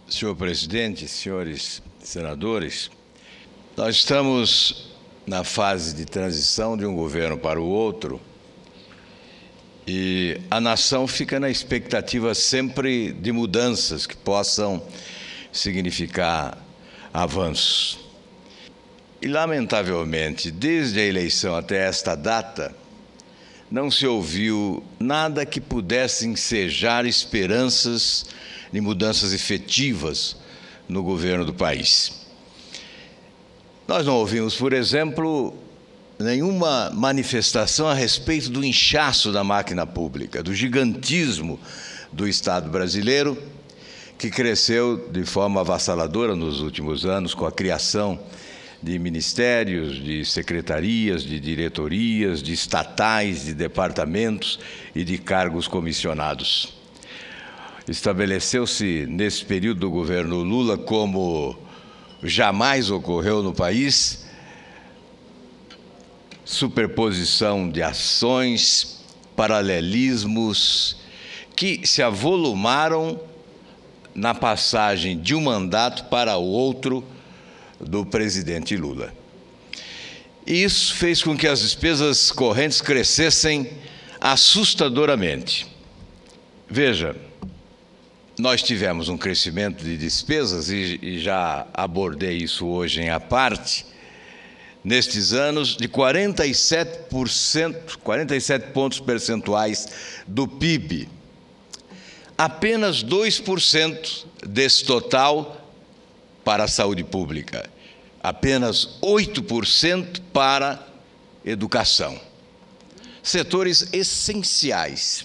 Senhor presidente, senhores senadores, nós estamos na fase de transição de um governo para o outro e a nação fica na expectativa sempre de mudanças que possam significar avanços. E, lamentavelmente, desde a eleição até esta data, não se ouviu nada que pudesse ensejar esperanças de mudanças efetivas no governo do país. Nós não ouvimos, por exemplo, nenhuma manifestação a respeito do inchaço da máquina pública, do gigantismo do Estado brasileiro, que cresceu de forma avassaladora nos últimos anos com a criação de ministérios, de secretarias, de diretorias, de estatais, de departamentos e de cargos comissionados. Estabeleceu-se nesse período do governo Lula, como jamais ocorreu no país, superposição de ações, paralelismos que se avolumaram na passagem de um mandato para o outro do presidente Lula. E isso fez com que as despesas correntes crescessem assustadoramente. Veja, nós tivemos um crescimento de despesas, e já abordei isso hoje em à parte, nestes anos, de 47%, 47 pontos percentuais do PIB. Apenas 2% desse total para a saúde pública, apenas 8% para educação. Setores essenciais.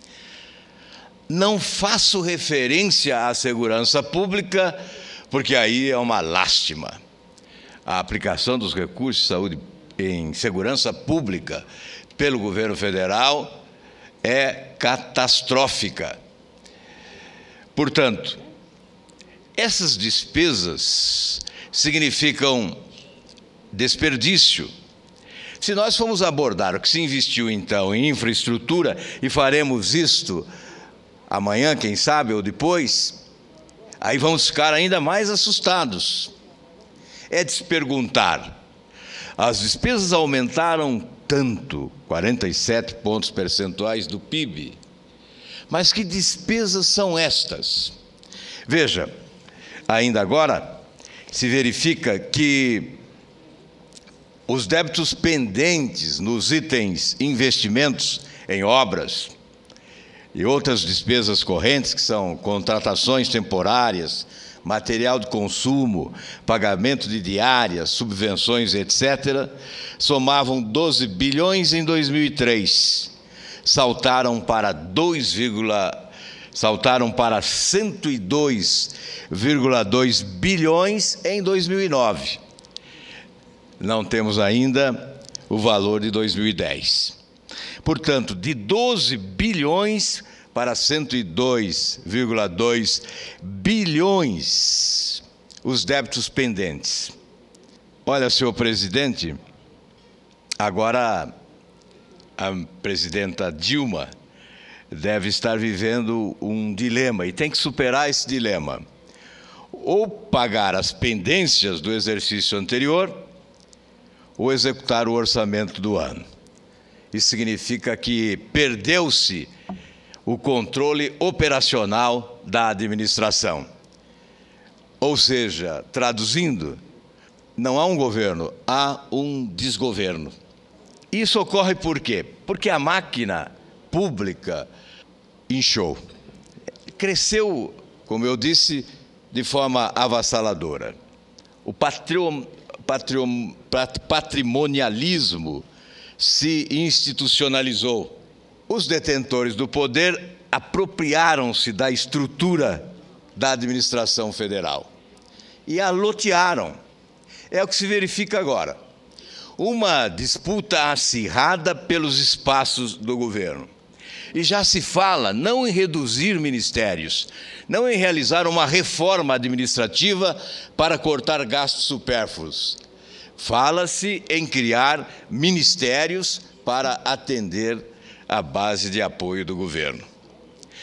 Não faço referência à segurança pública, porque aí é uma lástima. A aplicação dos recursos de saúde em segurança pública pelo governo federal é catastrófica. Portanto, essas despesas significam desperdício. Se nós formos abordar o que se investiu, então, em infraestrutura, e faremos isto amanhã, quem sabe, ou depois, aí vamos ficar ainda mais assustados. É de se perguntar, as despesas aumentaram tanto, 47 pontos percentuais do PIB, mas que despesas são estas? Veja, ainda agora se verifica que os débitos pendentes nos itens investimentos em obras e outras despesas correntes, que são contratações temporárias, material de consumo, pagamento de diárias, subvenções, etc., somavam 12 bilhões em 2003, saltaram para 102,2 bilhões em 2009. Não temos ainda o valor de 2010. Portanto, de 12 bilhões para 102,2 bilhões os débitos pendentes. Olha, senhor presidente, agora a presidenta Dilma deve estar vivendo um dilema e tem que superar esse dilema. Ou pagar as pendências do exercício anterior, ou executar o orçamento do ano. Isso significa que perdeu-se o controle operacional da administração. Ou seja, traduzindo, não há um governo, há um desgoverno. Isso ocorre por quê? Porque a máquina pública inchou. Cresceu, como eu disse, de forma avassaladora. O patrimonialismo se institucionalizou. Os detentores do poder apropriaram-se da estrutura da administração federal e a lotearam. É o que se verifica agora. Uma disputa acirrada pelos espaços do governo. E já se fala não em reduzir ministérios, não em realizar uma reforma administrativa para cortar gastos supérfluos. Fala-se em criar ministérios para atender a base de apoio do governo.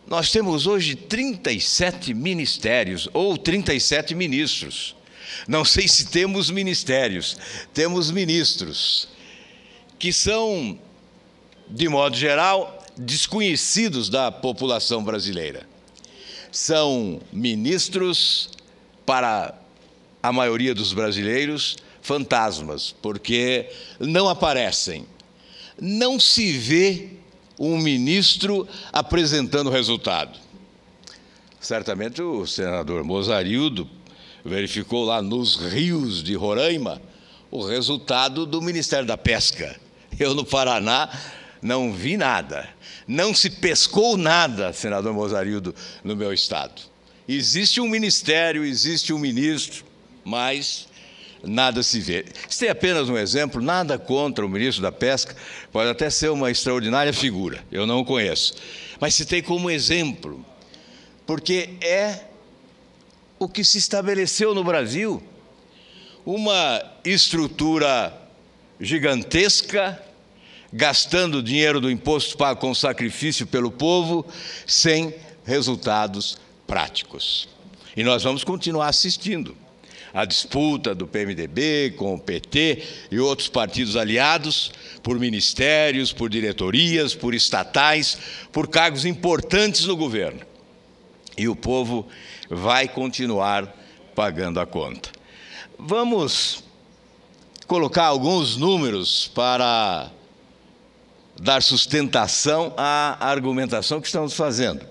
Nós temos hoje 37 ministérios ou 37 ministros. Não sei se temos ministérios, temos ministros, que são, de modo geral, desconhecidos da população brasileira. São ministros, para a maioria dos brasileiros, fantasmas, porque não aparecem. Não se vê um ministro apresentando resultado. Certamente o senador Mozarildo verificou lá nos rios de Roraima o resultado do Ministério da Pesca. Eu, no Paraná, não vi nada. Não se pescou nada, senador Mozarildo, no meu estado. Existe um ministério, existe um ministro, mas nada se vê. Isso é apenas um exemplo, nada contra o ministro da Pesca, pode até ser uma extraordinária figura, eu não o conheço. Mas citei como exemplo, porque é o que se estabeleceu no Brasil, uma estrutura gigantesca, gastando dinheiro do imposto pago com sacrifício pelo povo, sem resultados práticos. E nós vamos continuar assistindo a disputa do PMDB com o PT e outros partidos aliados por ministérios, por diretorias, por estatais, por cargos importantes no governo. E o povo vai continuar pagando a conta. Vamos colocar alguns números para dar sustentação à argumentação que estamos fazendo.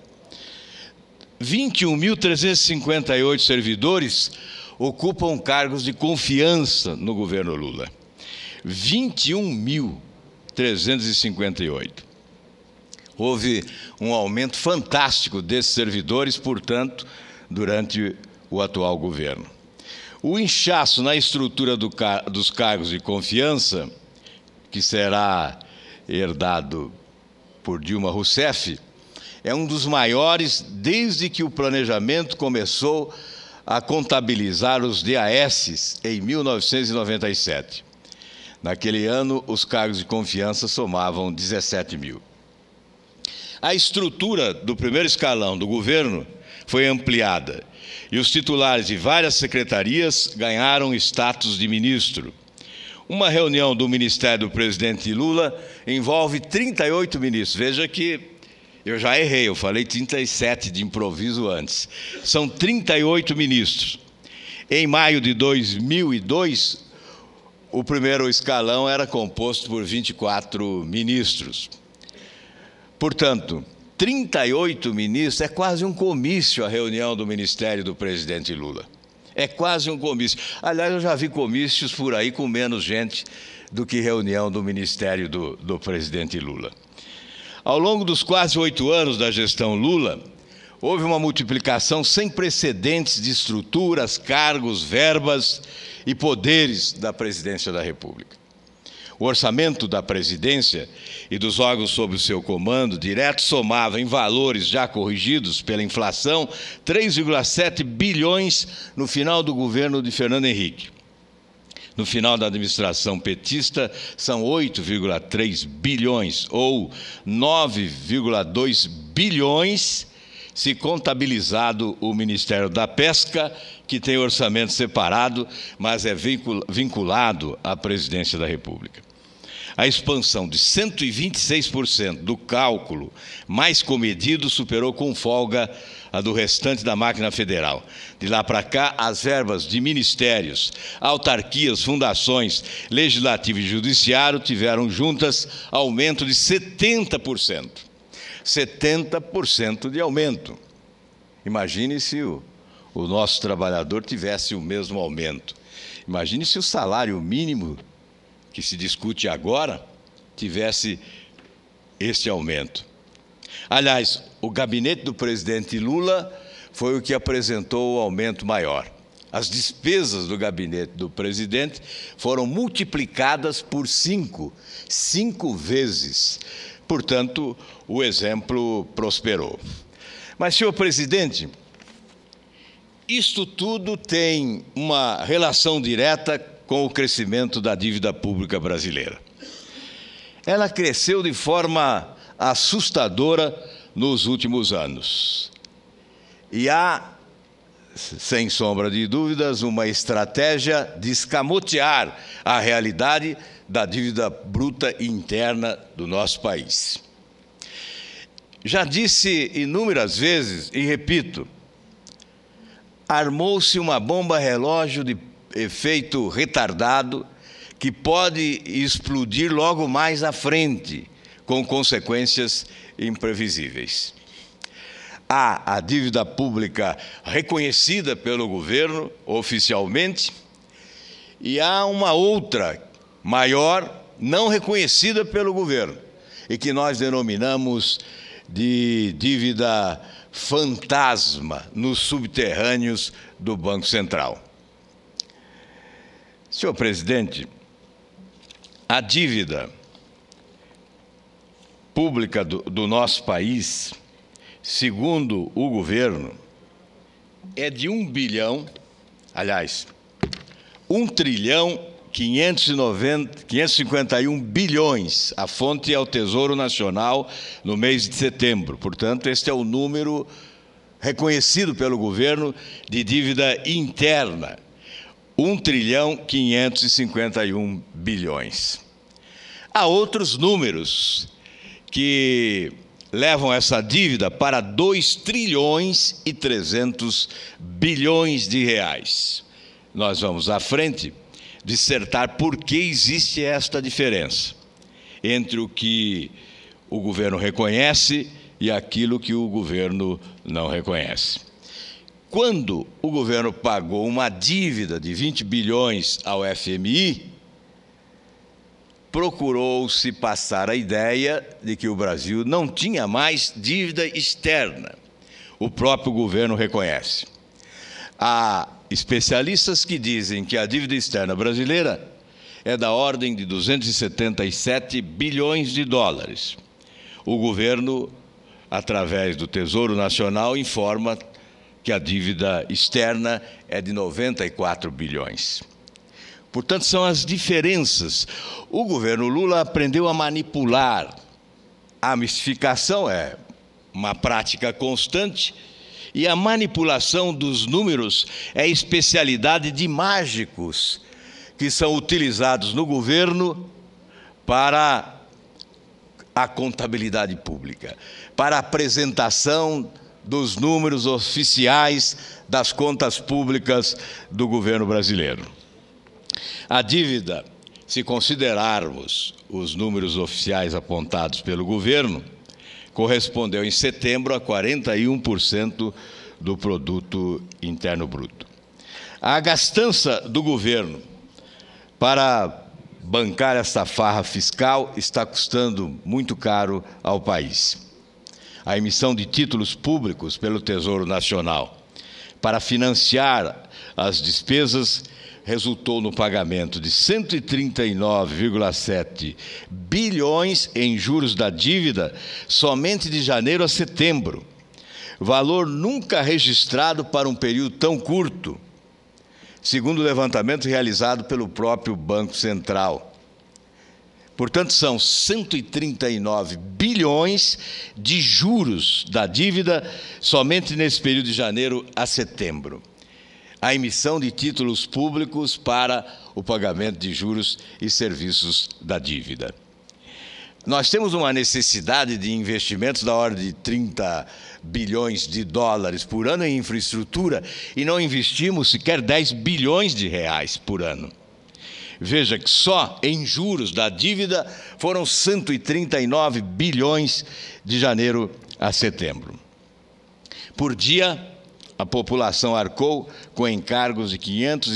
21.358 servidores ocupam cargos de confiança no governo Lula. 21.358. Houve um aumento fantástico desses servidores, portanto, durante o atual governo. O inchaço na estrutura dos cargos de confiança, que será herdado por Dilma Rousseff, é um dos maiores desde que o planejamento começou a contabilizar os DAS em 1997. Naquele ano, os cargos de confiança somavam 17 mil. A estrutura do primeiro escalão do governo foi ampliada e os titulares de várias secretarias ganharam status de ministro. Uma reunião do Ministério do presidente Lula envolve 38 ministros. Veja que eu já errei, eu falei 37 de improviso antes. São 38 ministros. Em maio de 2002, o primeiro escalão era composto por 24 ministros. Portanto, 38 ministros é quase um comício a reunião do Ministério do presidente Lula. É quase um comício. Aliás, eu já vi comícios por aí com menos gente do que reunião do Ministério do presidente Lula. Ao longo dos quase 8 anos da gestão Lula, houve uma multiplicação sem precedentes de estruturas, cargos, verbas e poderes da presidência da República. O orçamento da presidência e dos órgãos sob o seu comando direto somava, em valores já corrigidos pela inflação, 3,7 bilhões no final do governo de Fernando Henrique. No final da administração petista, são 8,3 bilhões, ou 9,2 bilhões, se contabilizado o Ministério da Pesca, que tem orçamento separado, mas é vinculado à presidência da República. A expansão de 126% do cálculo mais comedido superou com folga a do restante da máquina federal. De lá para cá, as verbas de ministérios, autarquias, fundações, legislativo e judiciário tiveram juntas aumento de 70%. 70% de aumento. Imagine se o nosso trabalhador tivesse o mesmo aumento. Imagine se o salário mínimo que se discute agora tivesse este aumento. Aliás, o gabinete do presidente Lula foi o que apresentou o aumento maior. As despesas do gabinete do presidente foram multiplicadas por 5 vezes. Portanto, o exemplo prosperou. Mas, senhor presidente, isto tudo tem uma relação direta com o crescimento da dívida pública brasileira. Ela cresceu de forma assustadora nos últimos anos. E há, sem sombra de dúvidas, uma estratégia de escamotear a realidade da dívida bruta interna do nosso país. Já disse inúmeras vezes, e repito, armou-se uma bomba relógio de efeito retardado que pode explodir logo mais à frente, com consequências imprevisíveis. Há a dívida pública reconhecida pelo governo oficialmente e há uma outra, maior, não reconhecida pelo governo e que nós denominamos de dívida fantasma nos subterrâneos do Banco Central. Senhor presidente, a dívida pública do nosso país, segundo o governo, é de 1 trilhão 551 bilhões. A fonte é o Tesouro Nacional no mês de setembro. Portanto, este é o número reconhecido pelo governo de dívida interna. 1 trilhão 551 bilhões. Há outros números que levam essa dívida para 2 trilhões e 300 bilhões de reais. Nós vamos à frente dissertar por que existe esta diferença entre o que o governo reconhece e aquilo que o governo não reconhece. Quando o governo pagou uma dívida de 20 bilhões ao FMI, procurou-se passar a ideia de que o Brasil não tinha mais dívida externa. O próprio governo reconhece. Há especialistas que dizem que a dívida externa brasileira é da ordem de 277 bilhões de dólares. O governo, através do Tesouro Nacional, informa que a dívida externa é de 94 bilhões. Portanto, são as diferenças. O governo Lula aprendeu a manipular. A mistificação é uma prática constante e a manipulação dos números é especialidade de mágicos que são utilizados no governo para a contabilidade pública, para a apresentação dos números oficiais das contas públicas do governo brasileiro. A dívida, se considerarmos os números oficiais apontados pelo governo, correspondeu em setembro a 41% do produto interno bruto. A gastança do governo para bancar essa farra fiscal está custando muito caro ao país. A emissão de títulos públicos pelo Tesouro Nacional para financiar as despesas resultou no pagamento de 139,7 bilhões em juros da dívida somente de janeiro a setembro, valor nunca registrado para um período tão curto, segundo o levantamento realizado pelo próprio Banco Central. Portanto, são 139 bilhões de juros da dívida somente nesse período de janeiro a setembro. A emissão de títulos públicos para o pagamento de juros e serviços da dívida. Nós temos uma necessidade de investimentos da ordem de 30 bilhões de dólares por ano em infraestrutura e não investimos sequer 10 bilhões de reais por ano. Veja que só em juros da dívida foram 139 bilhões de janeiro a setembro. Por dia, a população arcou com encargos de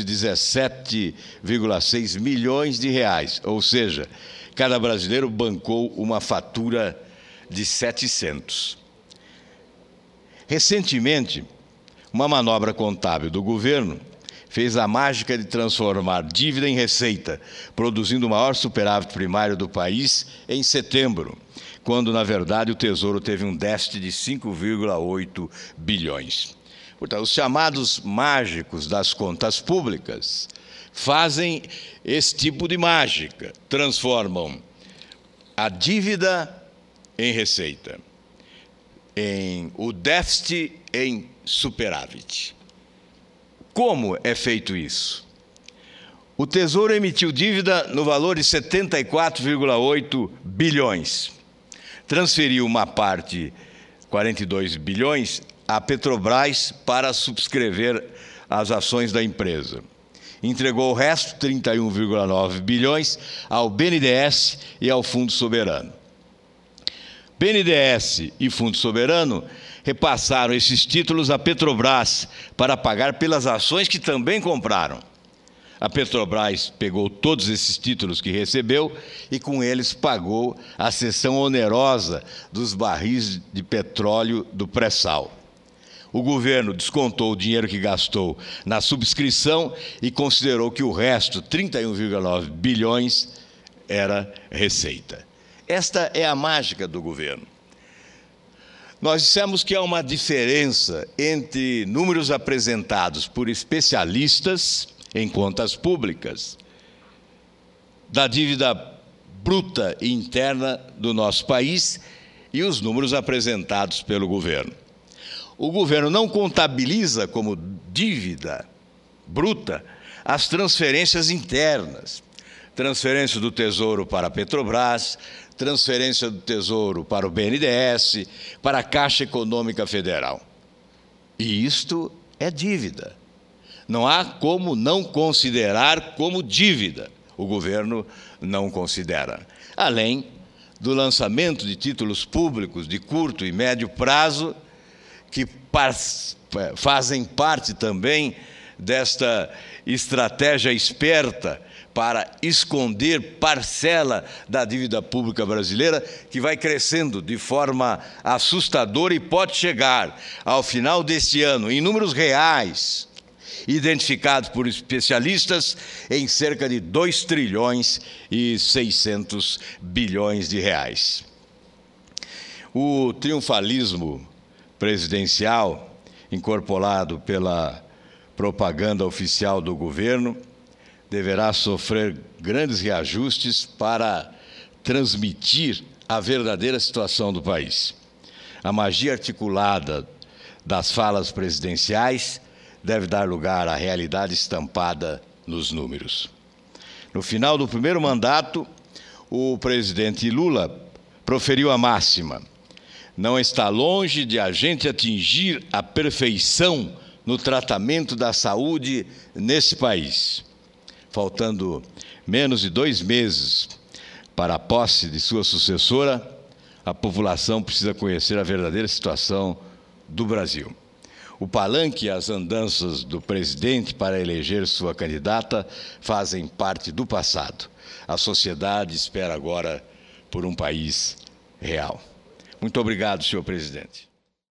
517,6 milhões de reais, ou seja, cada brasileiro bancou uma fatura de 700. Recentemente, uma manobra contábil do governo fez a mágica de transformar dívida em receita, produzindo o maior superávit primário do país em setembro, quando, na verdade, o Tesouro teve um déficit de 5,8 bilhões. Portanto, os chamados mágicos das contas públicas fazem esse tipo de mágica, transformam a dívida em receita. o déficit em superávit. Como é feito isso? O Tesouro emitiu dívida no valor de 74,8 bilhões. Transferiu uma parte, 42 bilhões, à Petrobras para subscrever as ações da empresa. Entregou o resto, 31,9 bilhões, ao BNDES e ao Fundo Soberano. BNDES e Fundo Soberano repassaram esses títulos à Petrobras para pagar pelas ações que também compraram. A Petrobras pegou todos esses títulos que recebeu e, com eles, pagou a cessão onerosa dos barris de petróleo do pré-sal. O governo descontou o dinheiro que gastou na subscrição e considerou que o resto, 31,9 bilhões, era receita. Esta é a mágica do governo. Nós dissemos que há uma diferença entre números apresentados por especialistas em contas públicas, da dívida bruta e interna do nosso país e os números apresentados pelo governo. O governo não contabiliza como dívida bruta as transferências internas, transferência do Tesouro para a Petrobras, transferência do Tesouro para o BNDES, para a Caixa Econômica Federal. E isto é dívida. Não há como não considerar como dívida. O governo não considera. Além do lançamento de títulos públicos de curto e médio prazo, que fazem parte também desta estratégia esperta para esconder parcela da dívida pública brasileira, que vai crescendo de forma assustadora e pode chegar, ao final deste ano, em números reais, identificados por especialistas, em cerca de 2 trilhões e 600 bilhões de reais. O triunfalismo presidencial, incorporado pela propaganda oficial do governo, deverá sofrer grandes reajustes para transmitir a verdadeira situação do país. A magia articulada das falas presidenciais deve dar lugar à realidade estampada nos números. No final do primeiro mandato, o presidente Lula proferiu a máxima: não está longe de a gente atingir a perfeição no tratamento da saúde nesse país. Faltando menos de 2 meses para a posse de sua sucessora, a população precisa conhecer a verdadeira situação do Brasil. O palanque e as andanças do presidente para eleger sua candidata fazem parte do passado. A sociedade espera agora por um país real. Muito obrigado, senhor presidente.